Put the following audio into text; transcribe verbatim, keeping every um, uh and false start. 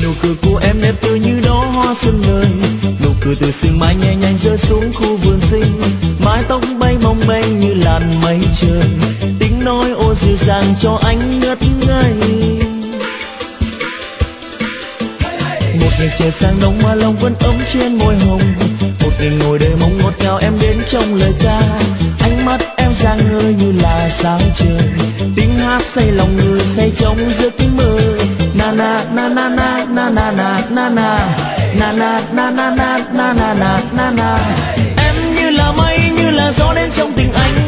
nụ cười của em đẹp tươi như đóa hoa xuân đời, nụ cười từ sương mai nhẹ nhàng rơi xuống khu vườn xinh, mái tóc bay bồng bềnh như làn mây trời, tiếng nói ô dịu dàng cho anh ngất ngây. Một ngày trời sang đông mà lòng vẫn ấm trên môi hồng, một ngày ngồi đời mong ngọt ngào em đến trong lời ca, ánh mắt em sáng ngời như là sáng trời, tiếng hát say lòng người say trong giấc mơ. Na na na na na na na na na na na na na na na na na na na na. Em như là mây như là gió đến trong tình anh,